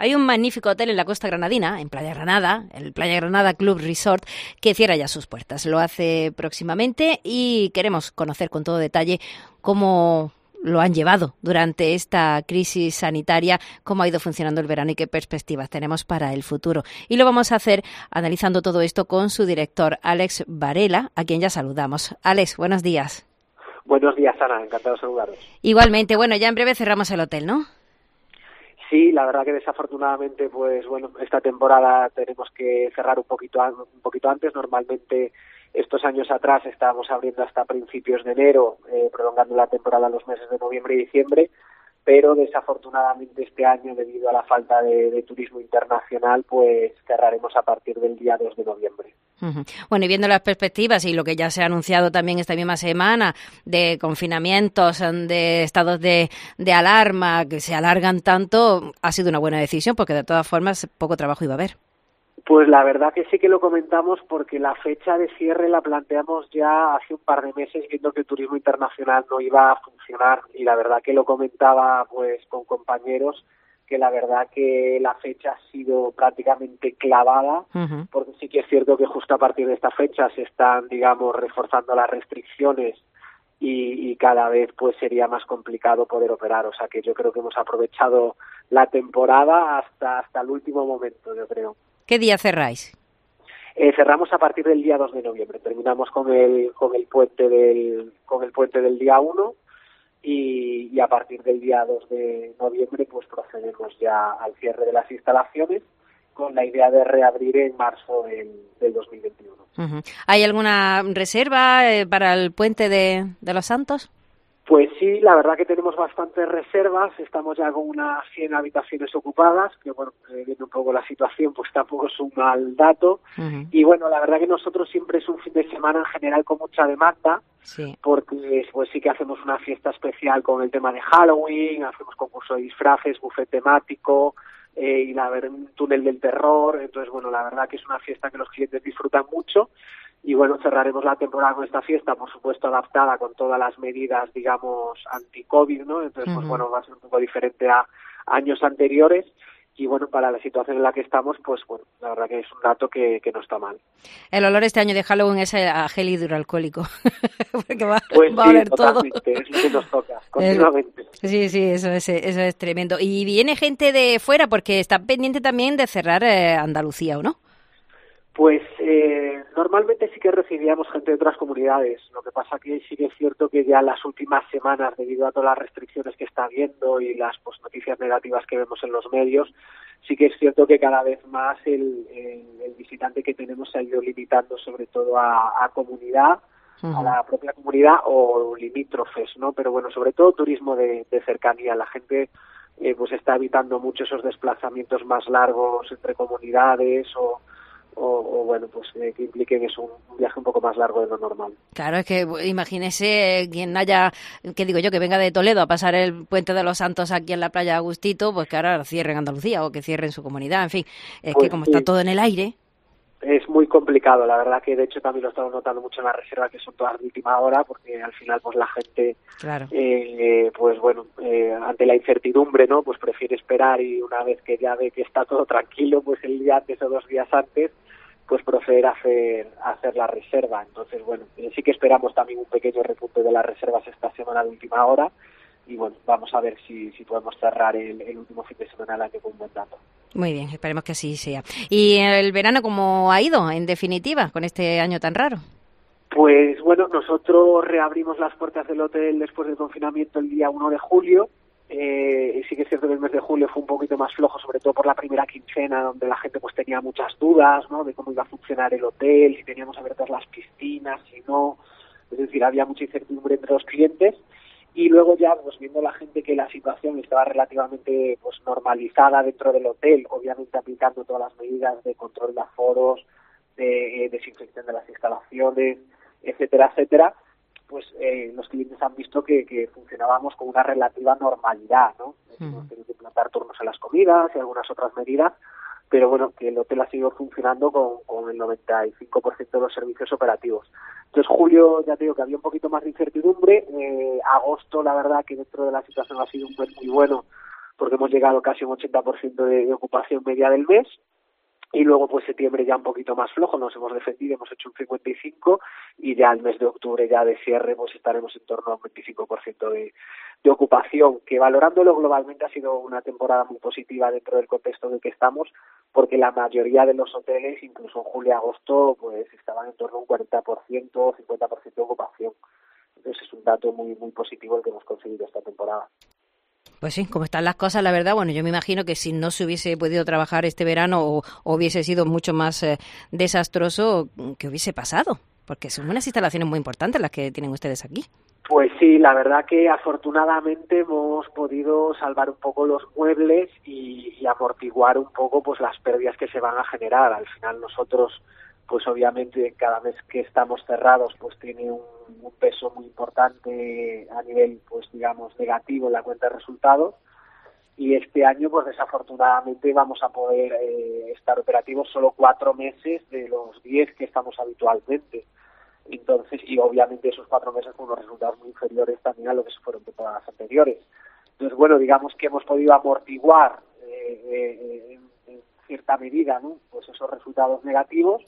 Hay un magnífico hotel en la costa granadina, en Playa Granada, el Playa Granada Club Resort, que cierra ya sus puertas. Lo hace próximamente y queremos conocer con todo detalle cómo lo han llevado durante esta crisis sanitaria, cómo ha ido funcionando el verano y qué perspectivas tenemos para el futuro. Y lo vamos a hacer analizando todo esto con su director, Alex Varela, a quien ya saludamos. Alex, buenos días. Buenos días, Ana, encantado de saludaros. Igualmente, bueno, ya en breve cerramos el hotel, ¿no? Sí, la verdad que desafortunadamente, pues bueno, esta temporada tenemos que cerrar un poquito antes. Normalmente estos años atrás estábamos abriendo hasta principios de enero, prolongando la temporada a los meses de noviembre y diciembre, pero desafortunadamente este año, debido a la falta de turismo internacional, pues cerraremos a partir del día 2 de noviembre. Bueno, y viendo las perspectivas y lo que ya se ha anunciado también esta misma semana de confinamientos, de estados de alarma que se alargan tanto, ha sido una buena decisión porque de todas formas poco trabajo iba a haber. Pues la verdad que sí que lo comentamos porque la fecha de cierre la planteamos ya hace un par de meses viendo que el turismo internacional no iba a funcionar y la verdad que lo comentaba pues con compañeros que la verdad que la fecha ha sido prácticamente clavada, porque sí que es cierto que justo a partir de esta fecha se están, digamos, reforzando las restricciones y cada vez pues sería más complicado poder operar. O sea que yo creo que hemos aprovechado la temporada hasta el último momento, yo creo. ¿Qué día cerráis? Cerramos a partir del día 2 de noviembre. Terminamos con el puente del día 1 y a partir del día 2 de noviembre pues procedemos ya al cierre de las instalaciones con la idea de reabrir en marzo del 2021. ¿Hay alguna reserva para el puente de los Santos? Pues sí, la verdad que tenemos bastantes reservas, estamos ya con unas 100 habitaciones ocupadas, que bueno, viendo un poco la situación, pues tampoco es un mal dato. Y bueno, la verdad que nosotros siempre es un fin de semana en general con mucha demanda, sí, porque pues sí que hacemos una fiesta especial con el tema de Halloween, hacemos concurso de disfraces, buffet temático, y un túnel del terror. Entonces bueno, la verdad que es una fiesta que los clientes disfrutan mucho. Y bueno, cerraremos la temporada con esta fiesta, por supuesto adaptada con todas las medidas, digamos, anti-COVID, ¿no? Entonces, pues bueno, va a ser un poco diferente a años anteriores. Y bueno, para la situación en la que estamos, pues bueno, la verdad que es un dato que no está mal. El olor este año de Halloween es a gel hidroalcohólico, porque va pues a sí, oler todo. Es lo que nos toca, continuamente. Sí, eso es tremendo. Y viene gente de fuera, porque está pendiente también de cerrar Andalucía, ¿o no? Pues normalmente sí que recibíamos gente de otras comunidades. Lo que pasa que sí que es cierto que ya las últimas semanas, debido a todas las restricciones que está habiendo y las noticias negativas que vemos en los medios, sí que es cierto que cada vez más el visitante que tenemos se ha ido limitando sobre todo a comunidad, a la propia comunidad o limítrofes, ¿no? Pero bueno, sobre todo turismo de cercanía. La gente pues está evitando mucho esos desplazamientos más largos entre comunidades o bueno, pues que impliquen eso, un viaje un poco más largo de lo normal. Claro, es que imagínese quien que venga de Toledo a pasar el Puente de los Santos aquí en la playa de Agustito, pues que ahora cierren Andalucía o que cierren su comunidad, en fin, es pues que como sí, está todo en el aire. Es muy complicado, la verdad que de hecho también lo estamos notando mucho en las reservas que son todas de última hora, porque al final pues la gente, claro, pues bueno, ante la incertidumbre, ¿no? Pues prefiere esperar y una vez que ya ve que está todo tranquilo, pues el día antes o 2 días antes, pues proceder a hacer la reserva. Entonces bueno, sí que esperamos también un pequeño repunte de las reservas esta semana de última hora y bueno, vamos a ver si podemos cerrar el último fin de semana del año con un buen dato. Muy bien, esperemos que así sea. ¿Y el verano cómo ha ido, en definitiva, con este año tan raro? Pues bueno, nosotros reabrimos las puertas del hotel después del confinamiento el día 1 de julio. Y sí que es cierto que el mes de julio fue un poquito más flojo, sobre todo por la primera quincena, donde la gente pues tenía muchas dudas, ¿no? De cómo iba a funcionar el hotel, si teníamos abiertas las piscinas, si no. Es decir, había mucha incertidumbre entre los clientes. Y luego ya, pues viendo la gente que la situación estaba relativamente pues normalizada dentro del hotel, obviamente aplicando todas las medidas de control de aforos, de desinfección de las instalaciones, etcétera, etcétera, pues los clientes han visto que funcionábamos con una relativa normalidad, ¿no? Hemos tenido que implantar turnos en las comidas y algunas otras medidas, pero bueno, que el hotel ha seguido funcionando con el 95% de los servicios operativos. Entonces, julio, ya te digo que había un poquito más de incertidumbre. Agosto, la verdad, que dentro de la situación ha sido un mes muy bueno, porque hemos llegado casi a un 80% de ocupación media del mes. Y luego pues septiembre ya un poquito más flojo, nos hemos defendido, hemos hecho un 55 y ya el mes de octubre ya de cierre pues estaremos en torno a un 25% de ocupación, que valorándolo globalmente ha sido una temporada muy positiva dentro del contexto en el que estamos, porque la mayoría de los hoteles, incluso en julio y agosto, pues estaban en torno a un 40%, 50% de ocupación. Entonces es un dato muy muy positivo el que hemos conseguido esta temporada. Pues sí, como están las cosas, la verdad, bueno, yo me imagino que si no se hubiese podido trabajar este verano o hubiese sido mucho más desastroso, ¿qué hubiese pasado? Porque son unas instalaciones muy importantes las que tienen ustedes aquí. Pues sí, la verdad que afortunadamente hemos podido salvar un poco los muebles y amortiguar un poco pues las pérdidas que se van a generar. Al final nosotros, pues obviamente cada vez que estamos cerrados pues tiene un peso muy importante a nivel pues digamos negativo en la cuenta de resultados, y este año pues desafortunadamente vamos a poder estar operativos solo 4 meses de los 10 que estamos habitualmente. Entonces, y obviamente esos 4 meses con unos resultados muy inferiores también a lo que fueron temporadas anteriores. Entonces, bueno, digamos que hemos podido amortiguar en cierta medida, ¿no?, pues esos resultados negativos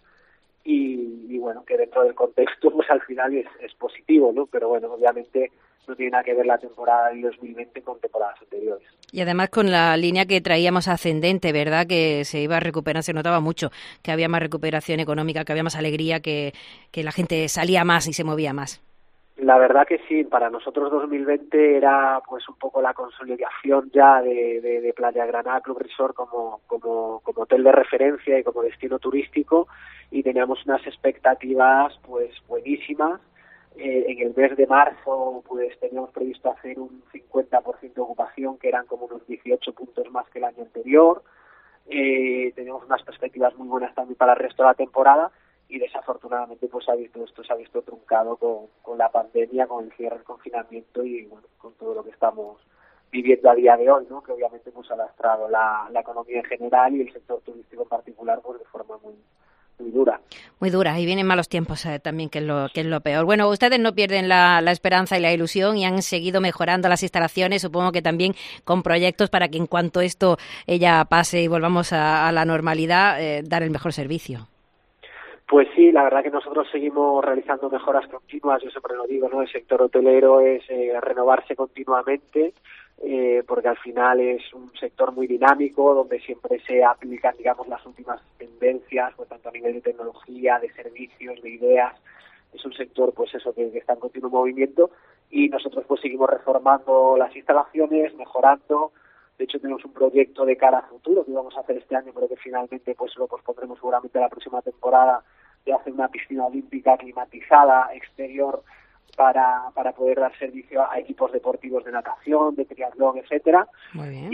y bueno, que dentro del contexto pues al final es positivo, ¿no? Pero bueno, obviamente no tiene nada que ver la temporada de 2020 con temporadas anteriores. Y además con la línea que traíamos ascendente, ¿verdad? Que se iba a recuperar, se notaba mucho que había más recuperación económica, que había más alegría, que la gente salía más y se movía más. La verdad que sí, para nosotros 2020 era pues un poco la consolidación ya de Playa Granada Club Resort como hotel de referencia y como destino turístico, y teníamos unas expectativas pues buenísimas. En el mes de marzo pues teníamos previsto hacer un 50% de ocupación, que eran como unos 18 puntos más que el año anterior. Teníamos unas perspectivas muy buenas también para el resto de la temporada, y desafortunadamente pues se ha visto truncado con la pandemia, con el cierre, el confinamiento y bueno, con todo lo que estamos viviendo a día de hoy, ¿no?, que obviamente pues ha lastrado la economía en general y el sector turístico en particular pues de forma muy dura. Muy dura, y vienen malos tiempos también, que es lo peor. Bueno, ustedes no pierden la esperanza y la ilusión y han seguido mejorando las instalaciones, supongo que también con proyectos para que en cuanto esto ya pase y volvamos a la normalidad, dar el mejor servicio. Pues sí, la verdad que nosotros seguimos realizando mejoras continuas, yo siempre lo digo, ¿no? El sector hotelero es renovarse continuamente, porque al final es un sector muy dinámico, donde siempre se aplican, digamos, las últimas tendencias, pues tanto a nivel de tecnología, de servicios, de ideas. Es un sector, pues eso, que está en continuo movimiento, y nosotros pues seguimos reformando las instalaciones, mejorando. De hecho, tenemos un proyecto de cara a futuro que vamos a hacer este año, pero que finalmente pues lo pospondremos seguramente la próxima temporada, de hacer una piscina olímpica climatizada exterior para poder dar servicio a equipos deportivos de natación, de triatlón, etcétera. Muy bien.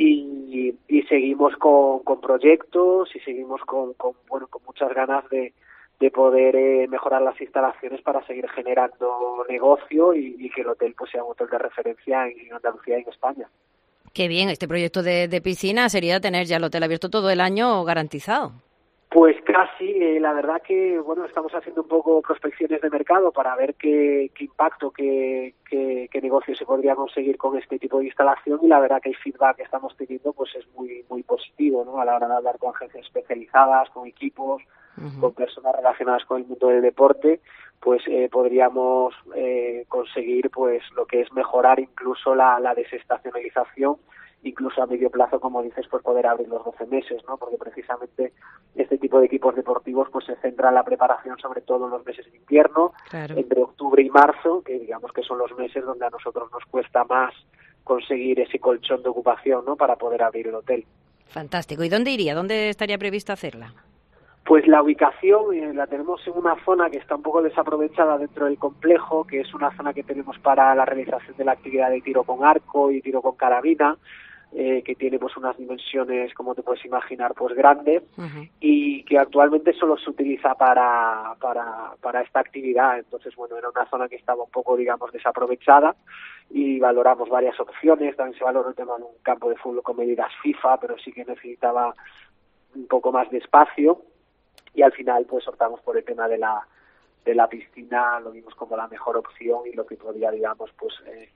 Y seguimos con proyectos y seguimos con muchas ganas de poder mejorar las instalaciones para seguir generando negocio y que el hotel pues sea un hotel de referencia en Andalucía y en España. Qué bien, este proyecto de piscina sería tener ya el hotel abierto todo el año garantizado. Pues casi, la verdad que bueno, estamos haciendo un poco prospecciones de mercado para ver qué impacto, qué negocio se podría conseguir con este tipo de instalación, y la verdad que el feedback que estamos teniendo pues es muy muy positivo, ¿no?, a la hora de hablar con agencias especializadas, con equipos, con personas relacionadas con el mundo del deporte, pues podríamos conseguir pues lo que es mejorar incluso la desestacionalización, incluso a medio plazo, como dices, pues poder abrir los 12 meses, ¿no? Porque precisamente este tipo de equipos deportivos pues se centra en la preparación sobre todo en los meses de invierno, claro, entre octubre y marzo, que digamos que son los meses donde a nosotros nos cuesta más conseguir ese colchón de ocupación, ¿no?, para poder abrir el hotel. Fantástico. ¿Y dónde iría? ¿Dónde estaría previsto hacerla? Pues la ubicación la tenemos en una zona que está un poco desaprovechada dentro del complejo, que es una zona que tenemos para la realización de la actividad de tiro con arco y tiro con carabina, que tiene pues unas dimensiones, como te puedes imaginar, pues grandes, y que actualmente solo se utiliza para esta actividad. Entonces, bueno, era una zona que estaba un poco, digamos, desaprovechada, y valoramos varias opciones. También se valoró el tema de un campo de fútbol con medidas FIFA, pero sí que necesitaba un poco más de espacio, y al final pues optamos por el tema de la piscina. Lo vimos como la mejor opción y lo que podía, digamos, pues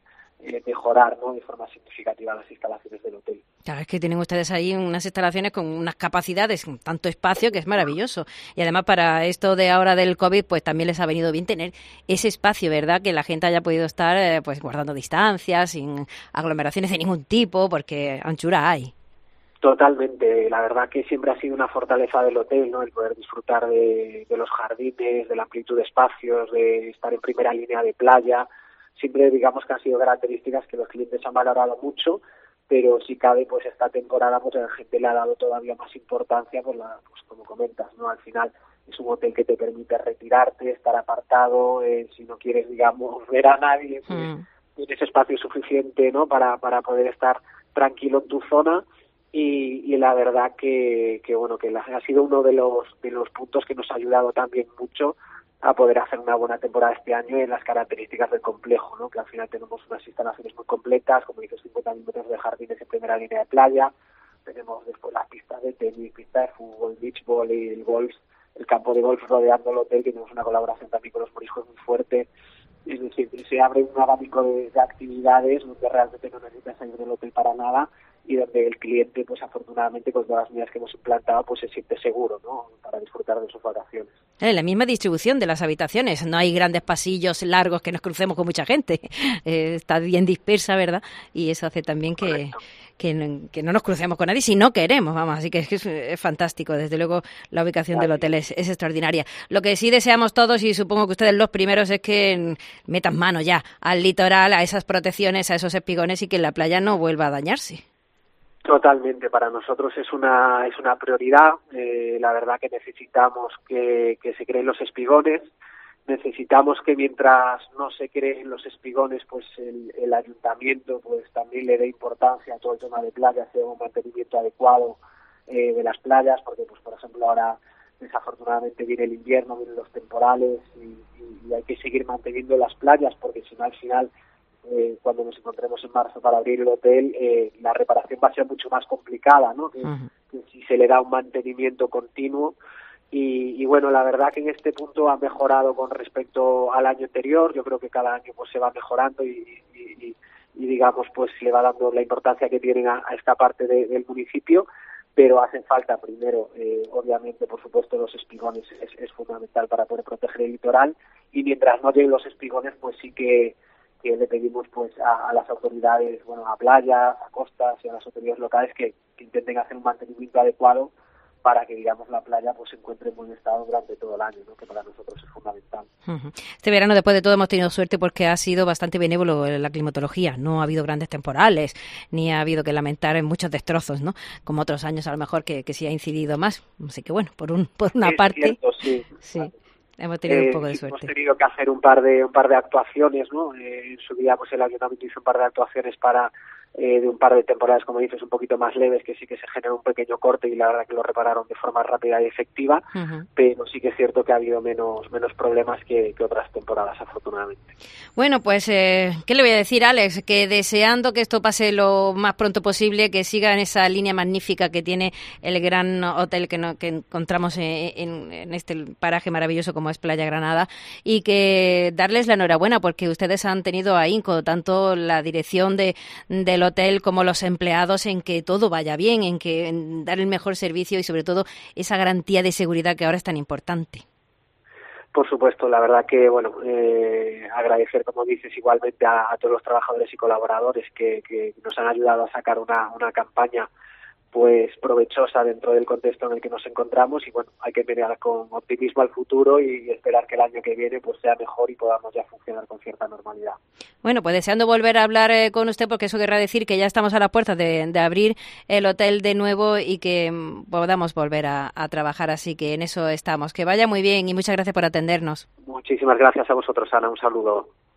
mejorar, ¿no?, de forma significativa las instalaciones del hotel. Claro, es que tienen ustedes ahí unas instalaciones con unas capacidades, con tanto espacio, que es maravilloso. Y además para esto de ahora del COVID, pues también les ha venido bien tener ese espacio, ¿verdad? Que la gente haya podido estar pues guardando distancias, sin aglomeraciones de ningún tipo, porque anchura hay. Totalmente, la verdad que siempre ha sido una fortaleza del hotel, ¿no?, el poder disfrutar de los jardines, de la amplitud de espacios, de estar en primera línea de playa. Siempre digamos que han sido características que los clientes han valorado mucho, pero si cabe, pues esta temporada pues la gente le ha dado todavía más importancia, pues como comentas, ¿no? Al final es un hotel que te permite retirarte, estar apartado, si no quieres, digamos, ver a nadie, pues tienes espacio suficiente, ¿no?, para poder estar tranquilo en tu zona. Y la verdad que bueno, que ha sido uno de los puntos que nos ha ayudado también mucho a poder hacer una buena temporada este año en las características del complejo, ¿no?, que al final tenemos unas instalaciones muy completas, como dices, 50.000 metros de jardines en primera línea de playa, tenemos después las pistas de tenis, pista de fútbol, beach volley, el golf, el campo de golf rodeando el hotel, que tenemos una colaboración también con los Moriscos muy fuerte. Es decir, se abre un abanico de actividades donde realmente no necesitas salir del hotel para nada, y donde el cliente, pues afortunadamente, con todas las medidas que hemos implantado, pues se siente seguro, ¿no?, para disfrutar de sus vacaciones. La misma distribución de las habitaciones, no hay grandes pasillos largos que nos crucemos con mucha gente, está bien dispersa, ¿verdad? Y eso hace también que no nos crucemos con nadie si no queremos, vamos, así que es fantástico, desde luego la ubicación del hotel es extraordinaria. Lo que sí deseamos todos, y supongo que ustedes los primeros, es que metan mano ya al litoral, a esas protecciones, a esos espigones, y que la playa no vuelva a dañarse. Totalmente, para nosotros es una prioridad. La verdad que necesitamos que se creen los espigones, necesitamos que mientras no se creen los espigones, pues el ayuntamiento pues también le dé importancia a todo el tema de playas, sea un mantenimiento adecuado de las playas, porque pues por ejemplo ahora desafortunadamente viene el invierno, vienen los temporales y hay que seguir manteniendo las playas, porque si no al final cuando nos encontremos en marzo para abrir el hotel, la reparación va a ser mucho más complicada, ¿no?, que si se le da un mantenimiento continuo. Y bueno, la verdad que en este punto ha mejorado con respecto al año anterior. Yo creo que cada año pues se va mejorando y digamos pues le va dando la importancia que tienen a esta parte del municipio, pero hacen falta primero, obviamente, por supuesto, los espigones es fundamental para poder proteger el litoral, y mientras no lleguen los espigones, pues sí que le pedimos pues a las autoridades, bueno, a playas, a costas y a las autoridades locales que intenten hacer un mantenimiento adecuado para que, digamos, la playa pues se encuentre en buen estado durante todo el año, ¿no?, que para nosotros es fundamental. Este verano, después de todo, hemos tenido suerte porque ha sido bastante benévolo la climatología. No ha habido grandes temporales, ni ha habido que lamentar en muchos destrozos, ¿no?, como otros años a lo mejor que sí ha incidido más. Así que bueno, por una parte, cierto, sí. Hemos tenido un poco de suerte. Hemos tenido que hacer un par de actuaciones, ¿no? En su día pues el ayuntamiento hizo un par de actuaciones para de un par de temporadas, como dices, un poquito más leves, que sí que se generó un pequeño corte y la verdad que lo repararon de forma rápida y efectiva, pero sí que es cierto que ha habido menos problemas que otras temporadas, afortunadamente. Bueno, pues, ¿qué le voy a decir, Alex? Que deseando que esto pase lo más pronto posible, que siga en esa línea magnífica que tiene el gran hotel que encontramos en este paraje maravilloso como es Playa Granada, y que darles la enhorabuena porque ustedes han tenido ahínco, tanto la dirección del hotel como los empleados, en que todo vaya bien, en dar el mejor servicio y sobre todo esa garantía de seguridad que ahora es tan importante. Por supuesto, la verdad que, bueno, agradecer, como dices, igualmente a todos los trabajadores y colaboradores que nos han ayudado a sacar una campaña pues provechosa dentro del contexto en el que nos encontramos, y bueno, hay que mirar con optimismo al futuro y esperar que el año que viene pues sea mejor y podamos ya funcionar con cierta normalidad. Bueno, pues deseando volver a hablar con usted, porque eso querrá decir que ya estamos a la puerta de abrir el hotel de nuevo y que podamos volver a trabajar, así que en eso estamos. Que vaya muy bien y muchas gracias por atendernos. Muchísimas gracias a vosotros, Ana, un saludo.